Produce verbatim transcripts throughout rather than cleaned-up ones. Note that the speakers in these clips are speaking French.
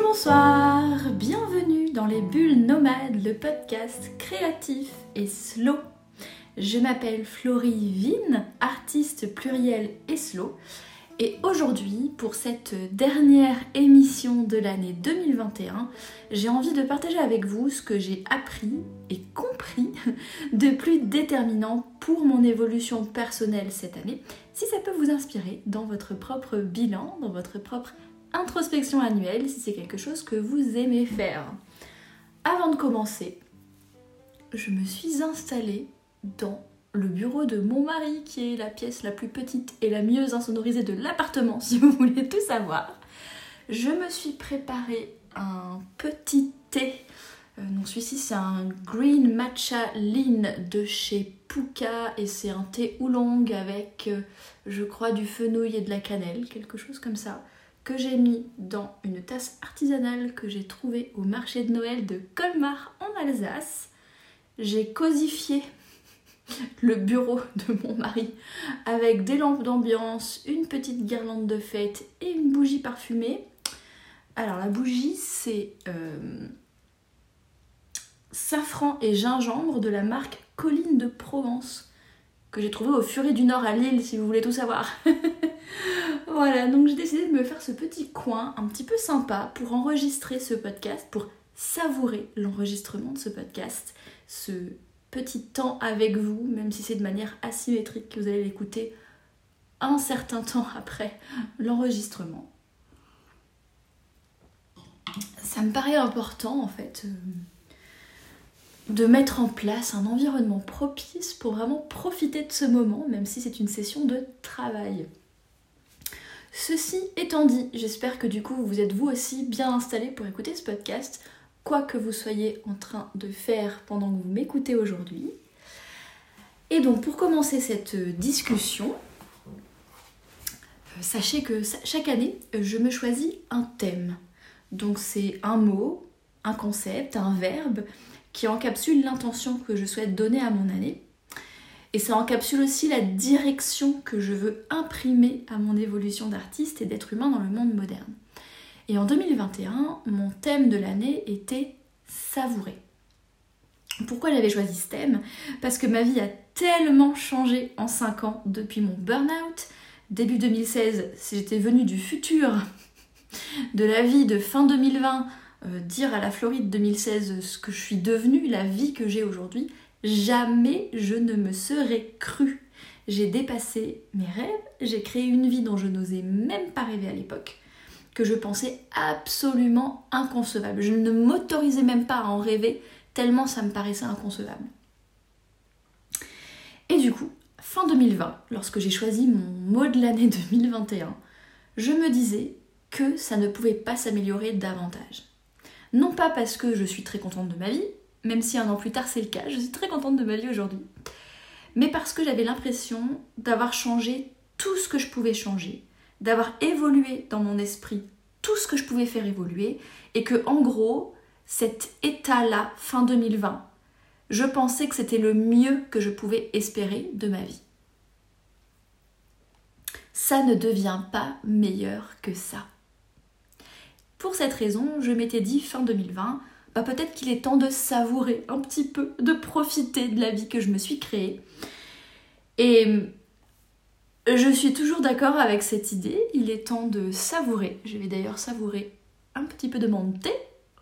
Bonsoir, bienvenue dans les Bulles Nomades, le podcast créatif et slow. Je m'appelle Florie Vine, artiste pluriel et slow. Et aujourd'hui, pour cette dernière émission de l'année deux mille vingt et un, j'ai envie de partager avec vous ce que j'ai appris et compris de plus déterminant pour mon évolution personnelle cette année, si ça peut vous inspirer dans votre propre bilan, dans votre propre introspection annuelle, si c'est quelque chose que vous aimez faire. Avant de commencer, je me suis installée dans le bureau de mon mari, qui est la pièce la plus petite et la mieux insonorisée de l'appartement, si vous voulez tout savoir. Je me suis préparé un petit thé. Euh, donc celui-ci, c'est un Green Matcha Lean de chez Pukka, et c'est un thé oolong avec, euh, je crois, du fenouil et de la cannelle, quelque chose comme ça, que j'ai mis dans une tasse artisanale que j'ai trouvée au marché de Noël de Colmar en Alsace. J'ai cosifié le bureau de mon mari avec des lampes d'ambiance, une petite guirlande de fête et une bougie parfumée. Alors la bougie, c'est euh, safran et gingembre de la marque Colline de Provence, que j'ai trouvé au Furet du Nord à Lille, si vous voulez tout savoir. Voilà, donc j'ai décidé de me faire ce petit coin un petit peu sympa pour enregistrer ce podcast, pour savourer l'enregistrement de ce podcast, ce petit temps avec vous, même si c'est de manière asymétrique que vous allez l'écouter un certain temps après l'enregistrement. Ça me paraît important en fait de mettre en place un environnement propice pour vraiment profiter de ce moment, même si c'est une session de travail. Ceci étant dit, j'espère que du coup vous êtes vous aussi bien installés pour écouter ce podcast, quoi que vous soyez en train de faire pendant que vous m'écoutez aujourd'hui. Et donc pour commencer cette discussion, sachez que chaque année, je me choisis un thème. Donc c'est un mot, un concept, un verbe qui encapsule l'intention que je souhaite donner à mon année. Et ça encapsule aussi la direction que je veux imprimer à mon évolution d'artiste et d'être humain dans le monde moderne. Et en deux mille vingt et un, mon thème de l'année était savourer. Pourquoi j'avais choisi ce thème ? Parce que ma vie a tellement changé en cinq ans depuis mon burn-out. Début deux mille seize, si j'étais venue du futur, de la vie de fin deux mille vingt, euh, dire à la Floride deux mille seize ce que je suis devenue, la vie que j'ai aujourd'hui, jamais je ne me serais crue. J'ai dépassé mes rêves, j'ai créé une vie dont je n'osais même pas rêver à l'époque, que je pensais absolument inconcevable. Je ne m'autorisais même pas à en rêver, tellement ça me paraissait inconcevable. Et du coup, fin deux mille vingt, lorsque j'ai choisi mon mot de l'année deux mille vingt et un, je me disais que ça ne pouvait pas s'améliorer davantage. Non pas parce que je suis très contente de ma vie, même si un an plus tard c'est le cas, je suis très contente de ma vie aujourd'hui, mais parce que j'avais l'impression d'avoir changé tout ce que je pouvais changer, d'avoir évolué dans mon esprit tout ce que je pouvais faire évoluer, et que en gros, cet état-là, fin deux mille vingt, je pensais que c'était le mieux que je pouvais espérer de ma vie. Ça ne devient pas meilleur que ça. Pour cette raison, je m'étais dit fin deux mille vingt, bah peut-être qu'il est temps de savourer un petit peu, de profiter de la vie que je me suis créée. Et je suis toujours d'accord avec cette idée, il est temps de savourer. Je vais d'ailleurs savourer un petit peu de mon thé.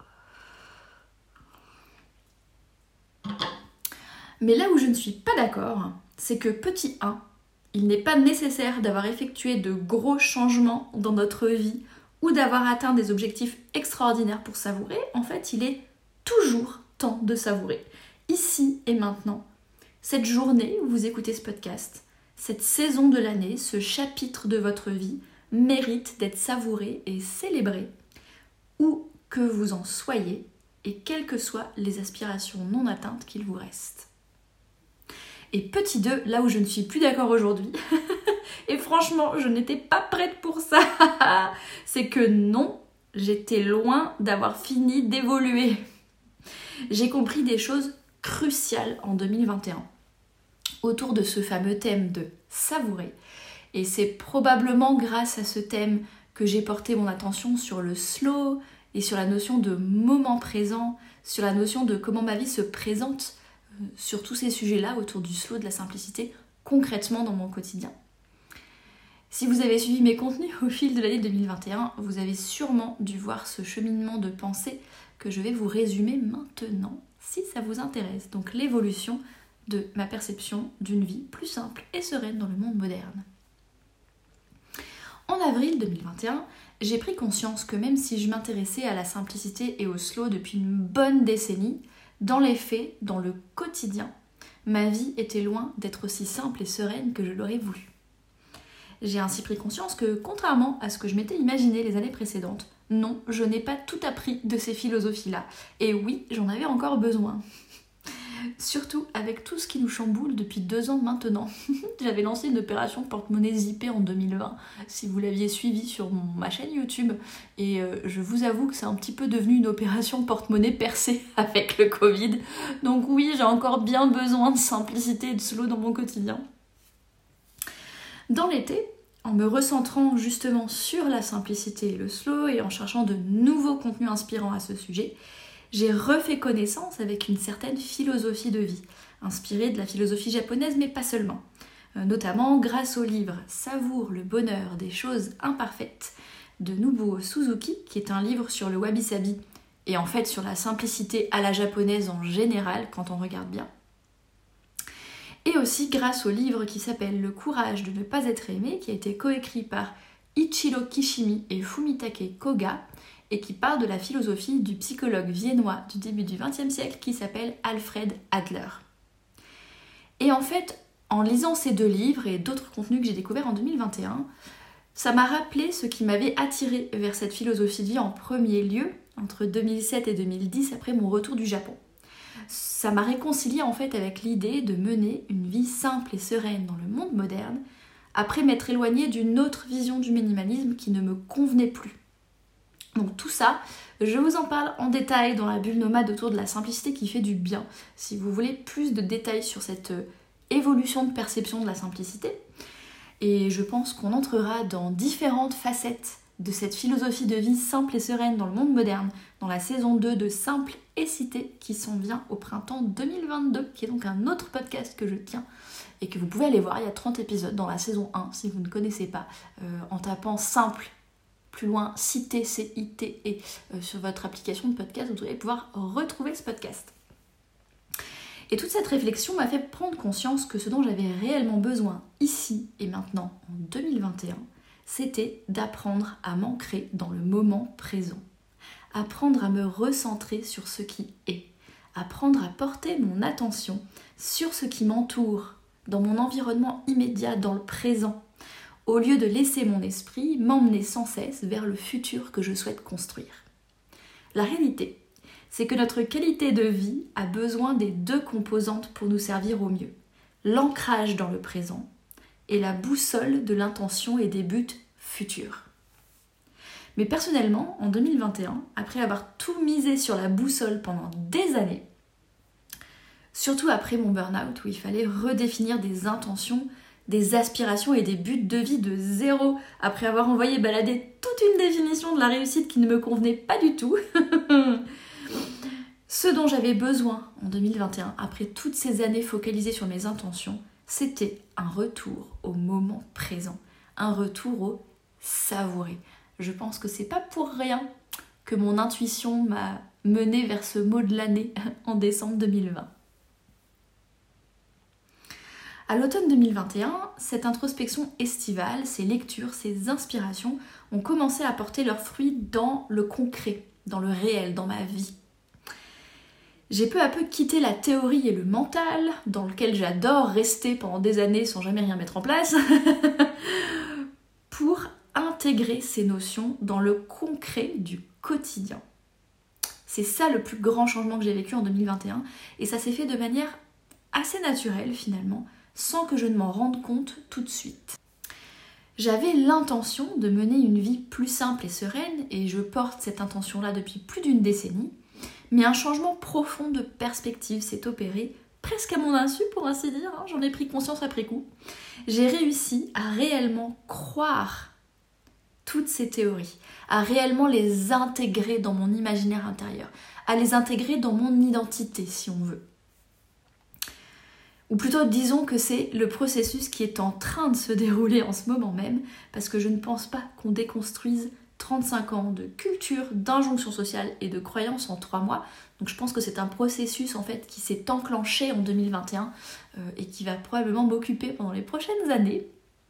Mais là où je ne suis pas d'accord, c'est que petit un, il n'est pas nécessaire d'avoir effectué de gros changements dans notre vie ou d'avoir atteint des objectifs extraordinaires pour savourer. En fait, il est toujours temps de savourer. Ici et maintenant, cette journée où vous écoutez ce podcast, cette saison de l'année, ce chapitre de votre vie mérite d'être savouré et célébré, où que vous en soyez et quelles que soient les aspirations non atteintes qu'il vous reste. Et petit deux, là où je ne suis plus d'accord aujourd'hui, et franchement, je n'étais pas prête pour ça, c'est que non, j'étais loin d'avoir fini d'évoluer. J'ai compris des choses cruciales en deux mille vingt et un, autour de ce fameux thème de savourer. Et c'est probablement grâce à ce thème que j'ai porté mon attention sur le slow et sur la notion de moment présent, sur la notion de comment ma vie se présente euh, sur tous ces sujets-là autour du slow, de la simplicité, concrètement dans mon quotidien. Si vous avez suivi mes contenus au fil de l'année deux mille vingt et un, vous avez sûrement dû voir ce cheminement de pensée que je vais vous résumer maintenant, si ça vous intéresse. Donc l'évolution de ma perception d'une vie plus simple et sereine dans le monde moderne. En avril deux mille vingt et un, j'ai pris conscience que même si je m'intéressais à la simplicité et au slow depuis une bonne décennie, dans les faits, dans le quotidien, ma vie était loin d'être aussi simple et sereine que je l'aurais voulu. J'ai ainsi pris conscience que, contrairement à ce que je m'étais imaginé les années précédentes, non, je n'ai pas tout appris de ces philosophies-là. Et oui, j'en avais encore besoin. Surtout avec tout ce qui nous chamboule depuis deux ans maintenant. J'avais lancé une opération porte-monnaie zippée en deux mille vingt, si vous l'aviez suivi sur mon, ma chaîne YouTube. Et euh, je vous avoue que c'est un petit peu devenu une opération porte-monnaie percée avec le Covid. Donc oui, j'ai encore bien besoin de simplicité et de slow dans mon quotidien. Dans l'été, en me recentrant justement sur la simplicité et le slow et en cherchant de nouveaux contenus inspirants à ce sujet, j'ai refait connaissance avec une certaine philosophie de vie, inspirée de la philosophie japonaise mais pas seulement, euh, notamment grâce au livre « Savoure le bonheur des choses imparfaites » de Nobuo Suzuki, qui est un livre sur le wabi-sabi et en fait sur la simplicité à la japonaise en général quand on regarde bien. Et aussi grâce au livre qui s'appelle « Le courage de ne pas être aimé » qui a été coécrit par Ichiro Kishimi et Fumitake Koga et qui parle de la philosophie du psychologue viennois du début du vingtième siècle qui s'appelle Alfred Adler. Et en fait, en lisant ces deux livres et d'autres contenus que j'ai découverts en deux mille vingt et un, ça m'a rappelé ce qui m'avait attiré vers cette philosophie de vie en premier lieu, entre deux mille sept et deux mille dix après mon retour du Japon. Ça m'a réconcilié en fait avec l'idée de mener une vie simple et sereine dans le monde moderne, après m'être éloignée d'une autre vision du minimalisme qui ne me convenait plus. Donc tout ça, je vous en parle en détail dans la bulle nomade autour de la simplicité qui fait du bien. Si vous voulez plus de détails sur cette évolution de perception de la simplicité, et je pense qu'on entrera dans différentes facettes de cette philosophie de vie simple et sereine dans le monde moderne, dans la saison deux de Simple et Cité qui s'en vient au printemps deux mille vingt-deux, qui est donc un autre podcast que je tiens et que vous pouvez aller voir. Il y a trente épisodes dans la saison un si vous ne connaissez pas, euh, en tapant Simple, plus loin Cité, C I T E, euh, sur votre application de podcast, vous allez pouvoir retrouver ce podcast. Et toute cette réflexion m'a fait prendre conscience que ce dont j'avais réellement besoin ici et maintenant en deux mille vingt et un, c'était d'apprendre à m'ancrer dans le moment présent, apprendre à me recentrer sur ce qui est, apprendre à porter mon attention sur ce qui m'entoure, dans mon environnement immédiat, dans le présent, au lieu de laisser mon esprit m'emmener sans cesse vers le futur que je souhaite construire. La réalité, c'est que notre qualité de vie a besoin des deux composantes pour nous servir au mieux, l'ancrage dans le présent et la boussole de l'intention et des buts futurs. Mais personnellement, en deux mille vingt et un, après avoir tout misé sur la boussole pendant des années, surtout après mon burn-out où il fallait redéfinir des intentions, des aspirations et des buts de vie de zéro, après avoir envoyé balader toute une définition de la réussite qui ne me convenait pas du tout, ce dont j'avais besoin en deux mille vingt et un, après toutes ces années focalisées sur mes intentions, c'était un retour au moment présent, un retour au savourer. Je pense que c'est pas pour rien que mon intuition m'a menée vers ce mot de l'année en décembre deux mille vingt. À l'automne deux mille vingt et un, cette introspection estivale, ces lectures, ces inspirations ont commencé à porter leurs fruits dans le concret, dans le réel, dans ma vie. J'ai peu à peu quitté la théorie et le mental, dans lequel j'adore rester pendant des années sans jamais rien mettre en place, pour intégrer ces notions dans le concret du quotidien. C'est ça le plus grand changement que j'ai vécu en deux mille vingt et un, et ça s'est fait de manière assez naturelle finalement, sans que je ne m'en rende compte tout de suite. J'avais l'intention de mener une vie plus simple et sereine, et je porte cette intention-là depuis plus d'une décennie, mais un changement profond de perspective s'est opéré, presque à mon insu pour ainsi dire, hein, j'en ai pris conscience après coup. J'ai réussi à réellement croire toutes ces théories, à réellement les intégrer dans mon imaginaire intérieur, à les intégrer dans mon identité si on veut. Ou plutôt disons que c'est le processus qui est en train de se dérouler en ce moment même, parce que je ne pense pas qu'on déconstruise trente-cinq ans de culture, d'injonction sociale et de croyances en trois mois. Donc je pense que c'est un processus en fait qui s'est enclenché en deux mille vingt et un euh, et qui va probablement m'occuper pendant les prochaines années.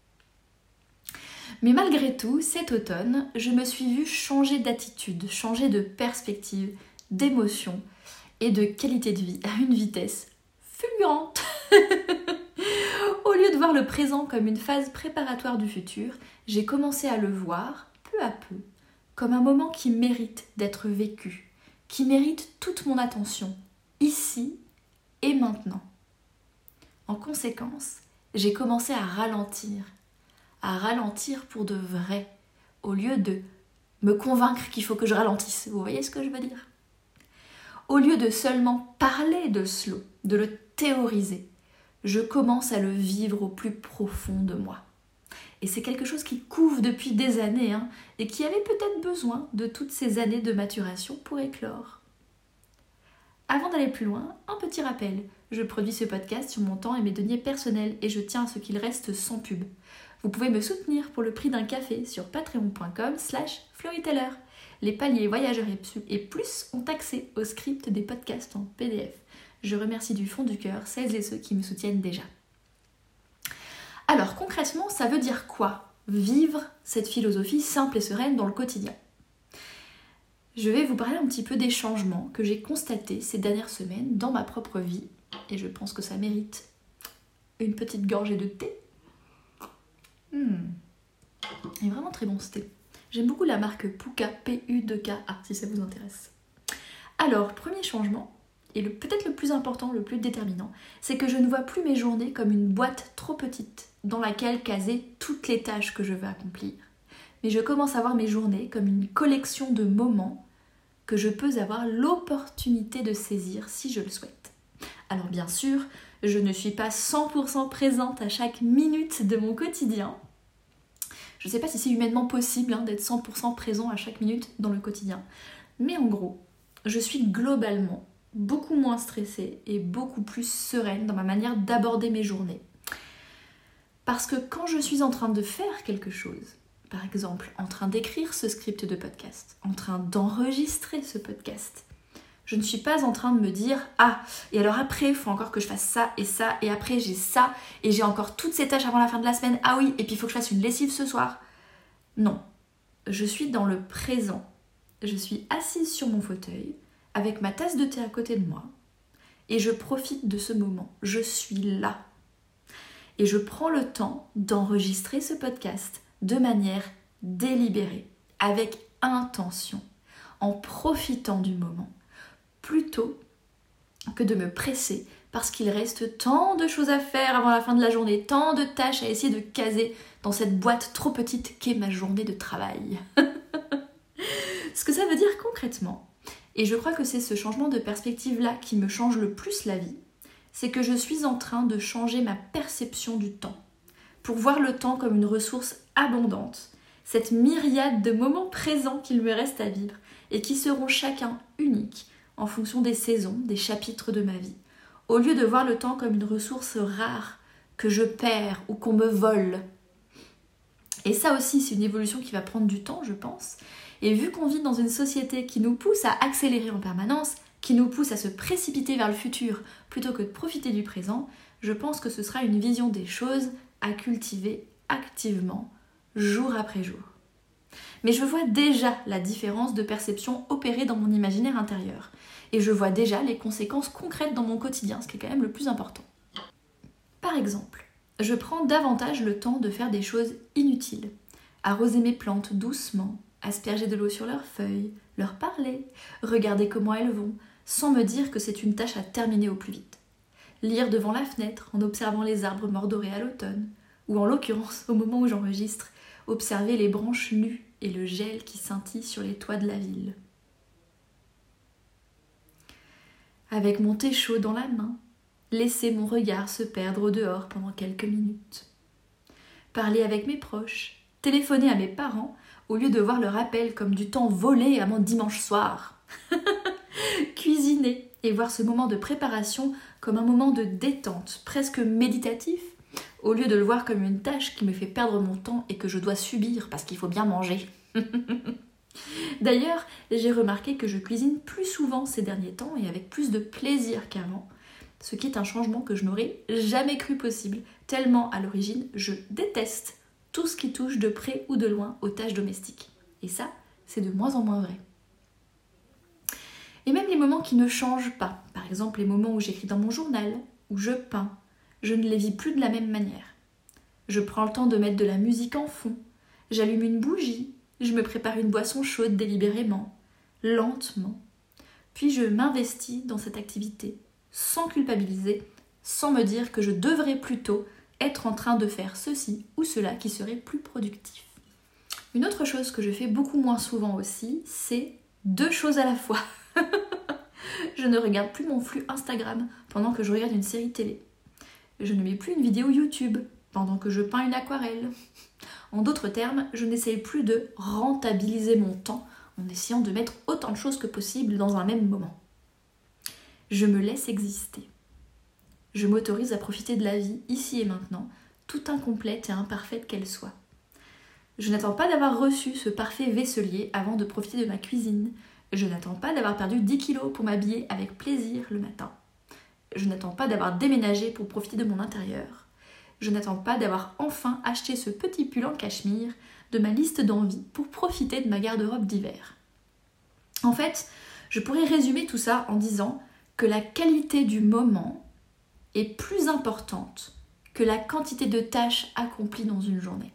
Mais malgré tout, cet automne, je me suis vue changer d'attitude, changer de perspective, d'émotion et de qualité de vie à une vitesse fulgurante. Au lieu de voir le présent comme une phase préparatoire du futur, j'ai commencé à le voir, peu à peu, comme un moment qui mérite d'être vécu, qui mérite toute mon attention, ici et maintenant. En conséquence, j'ai commencé à ralentir, à ralentir pour de vrai, au lieu de me convaincre qu'il faut que je ralentisse. Vous voyez ce que je veux dire ? Au lieu de seulement parler de slow, de le théoriser, je commence à le vivre au plus profond de moi. Et c'est quelque chose qui couve depuis des années hein, et qui avait peut-être besoin de toutes ces années de maturation pour éclore. Avant d'aller plus loin, un petit rappel. Je produis ce podcast sur mon temps et mes deniers personnels et je tiens à ce qu'il reste sans pub. Vous pouvez me soutenir pour le prix d'un café sur patreon.com slash floryteller. Les paliers voyageurs et plus ont accès au script des podcasts en P D F. Je remercie du fond du cœur celles et ceux qui me soutiennent déjà. Alors concrètement, ça veut dire quoi ? Vivre cette philosophie simple et sereine dans le quotidien. Je vais vous parler un petit peu des changements que j'ai constatés ces dernières semaines dans ma propre vie et je pense que ça mérite une petite gorgée de thé. Mmh. Il est vraiment très bon ce thé. J'aime beaucoup la marque Puka, P U deux K A, si ça vous intéresse. Alors, premier changement, et le, peut-être le plus important, le plus déterminant, c'est que je ne vois plus mes journées comme une boîte trop petite dans laquelle caser toutes les tâches que je veux accomplir. Mais je commence à voir mes journées comme une collection de moments que je peux avoir l'opportunité de saisir si je le souhaite. Alors bien sûr, je ne suis pas cent pour cent présente à chaque minute de mon quotidien. Je ne sais pas si c'est humainement possible hein, d'être cent pour cent présent à chaque minute dans le quotidien. Mais en gros, je suis globalement beaucoup moins stressée et beaucoup plus sereine dans ma manière d'aborder mes journées. Parce que quand je suis en train de faire quelque chose, par exemple en train d'écrire ce script de podcast, en train d'enregistrer ce podcast, je ne suis pas en train de me dire « Ah, et alors après, il faut encore que je fasse ça et ça, et après j'ai ça, et j'ai encore toutes ces tâches avant la fin de la semaine. Ah oui, et puis il faut que je fasse une lessive ce soir. » Non, je suis dans le présent. Je suis assise sur mon fauteuil, avec ma tasse de thé à côté de moi, et je profite de ce moment. Je suis là. Et je prends le temps d'enregistrer ce podcast de manière délibérée, avec intention, en profitant du moment, plutôt que de me presser parce qu'il reste tant de choses à faire avant la fin de la journée, tant de tâches à essayer de caser dans cette boîte trop petite qu'est ma journée de travail. Ce que ça veut dire concrètement, et je crois que c'est ce changement de perspective-là qui me change le plus la vie, c'est que je suis en train de changer ma perception du temps, pour voir le temps comme une ressource abondante, cette myriade de moments présents qu'il me reste à vivre et qui seront chacun uniques en fonction des saisons, des chapitres de ma vie, au lieu de voir le temps comme une ressource rare que je perds ou qu'on me vole. Et ça aussi, c'est une évolution qui va prendre du temps, je pense. Et vu qu'on vit dans une société qui nous pousse à accélérer en permanence, qui nous pousse à se précipiter vers le futur plutôt que de profiter du présent, je pense que ce sera une vision des choses à cultiver activement, jour après jour. Mais je vois déjà la différence de perception opérée dans mon imaginaire intérieur. Et je vois déjà les conséquences concrètes dans mon quotidien, ce qui est quand même le plus important. Par exemple, je prends davantage le temps de faire des choses inutiles. Arroser mes plantes doucement, asperger de l'eau sur leurs feuilles, leur parler, regarder comment elles vont, sans me dire que c'est une tâche à terminer au plus vite. Lire devant la fenêtre en observant les arbres mordorés à l'automne, ou en l'occurrence, au moment où j'enregistre, observer les branches nues et le gel qui scintille sur les toits de la ville. Avec mon thé chaud dans la main, laisser mon regard se perdre au dehors pendant quelques minutes. Parler avec mes proches, téléphoner à mes parents au lieu de voir le rappel comme du temps volé à mon dimanche soir. Cuisiner et voir ce moment de préparation comme un moment de détente, presque méditatif, au lieu de le voir comme une tâche qui me fait perdre mon temps et que je dois subir parce qu'il faut bien manger. D'ailleurs, j'ai remarqué que je cuisine plus souvent ces derniers temps et avec plus de plaisir qu'avant, ce qui est un changement que je n'aurais jamais cru possible, tellement à l'origine je déteste tout ce qui touche de près ou de loin aux tâches domestiques. Et ça, c'est de moins en moins vrai. Et même les moments qui ne changent pas, par exemple les moments où j'écris dans mon journal, où je peins, je ne les vis plus de la même manière. Je prends le temps de mettre de la musique en fond, j'allume une bougie, je me prépare une boisson chaude délibérément, lentement, puis je m'investis dans cette activité, sans culpabiliser, sans me dire que je devrais plutôt être en train de faire ceci ou cela qui serait plus productif. Une autre chose que je fais beaucoup moins souvent aussi, c'est deux choses à la fois. Je ne regarde plus mon flux Instagram pendant que je regarde une série télé. Je ne mets plus une vidéo YouTube pendant que je peins une aquarelle. En d'autres termes, je n'essaye plus de rentabiliser mon temps en essayant de mettre autant de choses que possible dans un même moment. Je me laisse exister. Je m'autorise à profiter de la vie ici et maintenant, tout incomplète et imparfaite qu'elle soit. Je n'attends pas d'avoir reçu ce parfait vaisselier avant de profiter de ma cuisine. Je n'attends pas d'avoir perdu dix kilos pour m'habiller avec plaisir le matin. Je n'attends pas d'avoir déménagé pour profiter de mon intérieur. Je n'attends pas d'avoir enfin acheté ce petit pull en cachemire de ma liste d'envies pour profiter de ma garde-robe d'hiver. En fait, je pourrais résumer tout ça en disant que la qualité du moment est plus importante que la quantité de tâches accomplies dans une journée.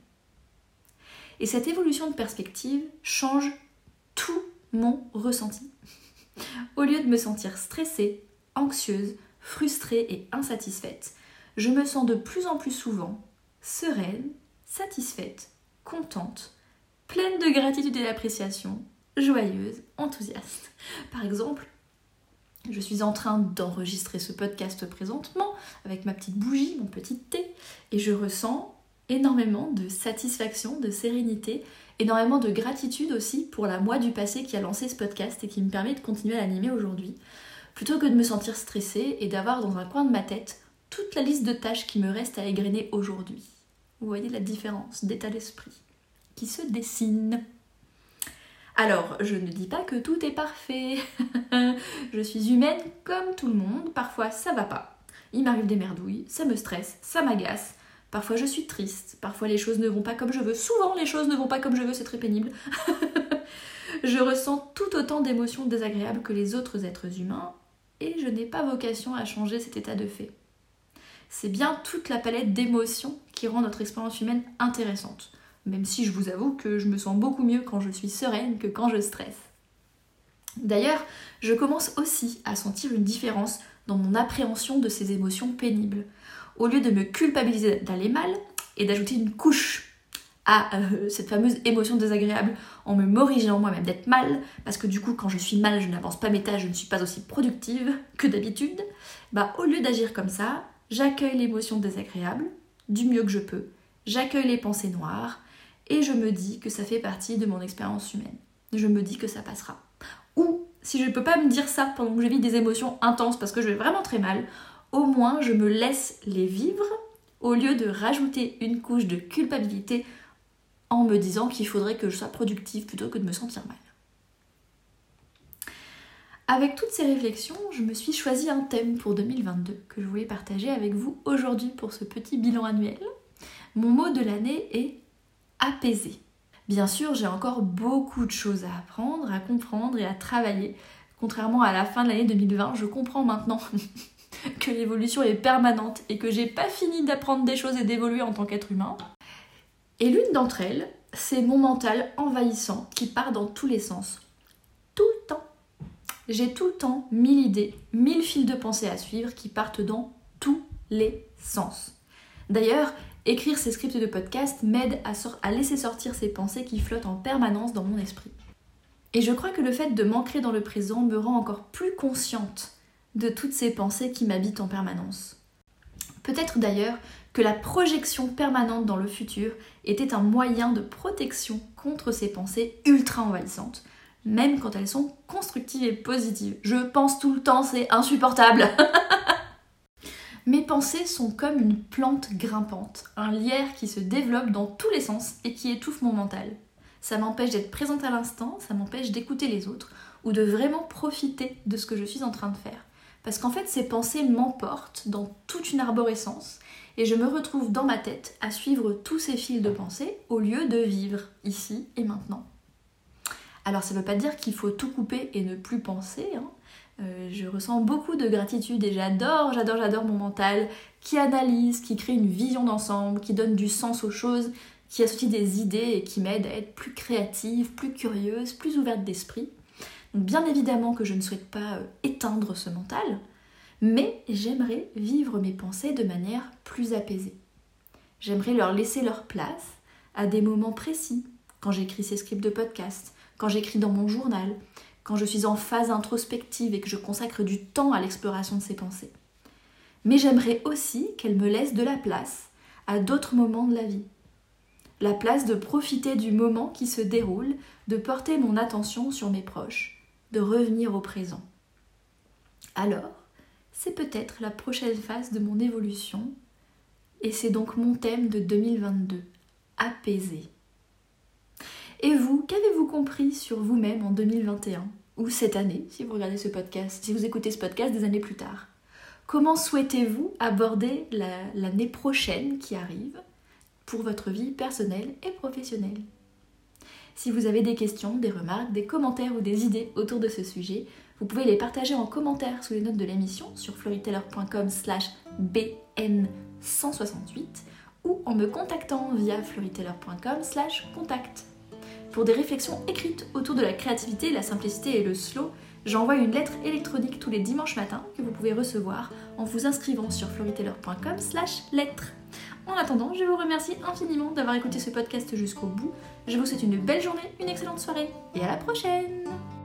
Et cette évolution de perspective change tout mon ressenti. Au lieu de me sentir stressée, anxieuse, frustrée et insatisfaite, je me sens de plus en plus souvent sereine, satisfaite, contente, pleine de gratitude et d'appréciation, joyeuse, enthousiaste. Par exemple, je suis en train d'enregistrer ce podcast présentement avec ma petite bougie, mon petit thé, et je ressens énormément de satisfaction, de sérénité, énormément de gratitude aussi pour la moi du passé qui a lancé ce podcast et qui me permet de continuer à l'animer aujourd'hui, plutôt que de me sentir stressée et d'avoir dans un coin de ma tête toute la liste de tâches qui me reste à égrener aujourd'hui. Vous voyez la différence d'état d'esprit qui se dessine. Alors, je ne dis pas que tout est parfait. Je suis humaine comme tout le monde, parfois ça va pas. Il m'arrive des merdouilles, ça me stresse, ça m'agace. Parfois je suis triste, parfois les choses ne vont pas comme je veux. Souvent les choses ne vont pas comme je veux, c'est très pénible. Je ressens tout autant d'émotions désagréables que les autres êtres humains et je n'ai pas vocation à changer cet état de fait. C'est bien toute la palette d'émotions qui rend notre expérience humaine intéressante, même si je vous avoue que je me sens beaucoup mieux quand je suis sereine que quand je stresse. D'ailleurs, je commence aussi à sentir une différence dans mon appréhension de ces émotions pénibles. Au lieu de me culpabiliser d'aller mal et d'ajouter une couche à euh, cette fameuse émotion désagréable en me mortifiant moi-même d'être mal, parce que du coup quand je suis mal je n'avance pas mes tâches, je ne suis pas aussi productive que d'habitude, bah au lieu d'agir comme ça, j'accueille l'émotion désagréable du mieux que je peux, j'accueille les pensées noires et je me dis que ça fait partie de mon expérience humaine. Je me dis que ça passera. Ou si je ne peux pas me dire ça pendant que je vis des émotions intenses parce que je vais vraiment très mal, au moins je me laisse les vivre au lieu de rajouter une couche de culpabilité en me disant qu'il faudrait que je sois productive plutôt que de me sentir mal. Avec toutes ces réflexions, je me suis choisi un thème pour deux mille vingt-deux que je voulais partager avec vous aujourd'hui pour ce petit bilan annuel. Mon mot de l'année est apaisé. Bien sûr, j'ai encore beaucoup de choses à apprendre, à comprendre et à travailler. Contrairement à la fin de l'année deux mille vingt, je comprends maintenant que l'évolution est permanente et que j'ai pas fini d'apprendre des choses et d'évoluer en tant qu'être humain. Et l'une d'entre elles, c'est mon mental envahissant qui part dans tous les sens. Tout le temps. J'ai tout le temps mille idées, mille fils de pensée à suivre qui partent dans tous les sens. D'ailleurs, écrire ces scripts de podcast m'aide à, sor- à laisser sortir ces pensées qui flottent en permanence dans mon esprit. Et je crois que le fait de m'ancrer dans le présent me rend encore plus consciente de toutes ces pensées qui m'habitent en permanence. Peut-être d'ailleurs que la projection permanente dans le futur était un moyen de protection contre ces pensées ultra envahissantes, même quand elles sont constructives et positives. Je pense tout le temps, c'est insupportable. Mes pensées sont comme une plante grimpante, un lierre qui se développe dans tous les sens et qui étouffe mon mental. Ça m'empêche d'être présente à l'instant, ça m'empêche d'écouter les autres ou de vraiment profiter de ce que je suis en train de faire. Parce qu'en fait, ces pensées m'emportent dans toute une arborescence et je me retrouve dans ma tête à suivre tous ces fils de pensée au lieu de vivre ici et maintenant. Alors ça ne veut pas dire qu'il faut tout couper et ne plus penser, hein. Euh, je ressens beaucoup de gratitude et j'adore, j'adore, j'adore mon mental qui analyse, qui crée une vision d'ensemble, qui donne du sens aux choses, qui associe des idées et qui m'aide à être plus créative, plus curieuse, plus ouverte d'esprit. Donc bien évidemment que je ne souhaite pas euh, éteindre ce mental, mais j'aimerais vivre mes pensées de manière plus apaisée. J'aimerais leur laisser leur place à des moments précis, quand j'écris ces scripts de podcast, quand j'écris dans mon journal, quand je suis en phase introspective et que je consacre du temps à l'exploration de ces pensées. Mais j'aimerais aussi qu'elles me laissent de la place à d'autres moments de la vie. La place de profiter du moment qui se déroule, de porter mon attention sur mes proches, de revenir au présent. Alors, c'est peut-être la prochaine phase de mon évolution et c'est donc mon thème de deux mille vingt-deux, apaiser. Et vous, qu'avez-vous compris sur vous-même en deux mille vingt et un ou cette année, si vous regardez ce podcast, si vous écoutez ce podcast des années plus tard? Comment souhaitez-vous aborder la, l'année prochaine qui arrive pour votre vie personnelle et professionnelle? Si vous avez des questions, des remarques, des commentaires ou des idées autour de ce sujet, vous pouvez les partager en commentaire sous les notes de l'émission sur floriteller point com slash b n cent soixante-huit ou en me contactant via floriteller point com slash contact. Pour des réflexions écrites autour de la créativité, la simplicité et le slow, j'envoie une lettre électronique tous les dimanches matins que vous pouvez recevoir en vous inscrivant sur floriteller point com slash lettre. En attendant, je vous remercie infiniment d'avoir écouté ce podcast jusqu'au bout. Je vous souhaite une belle journée, une excellente soirée et à la prochaine!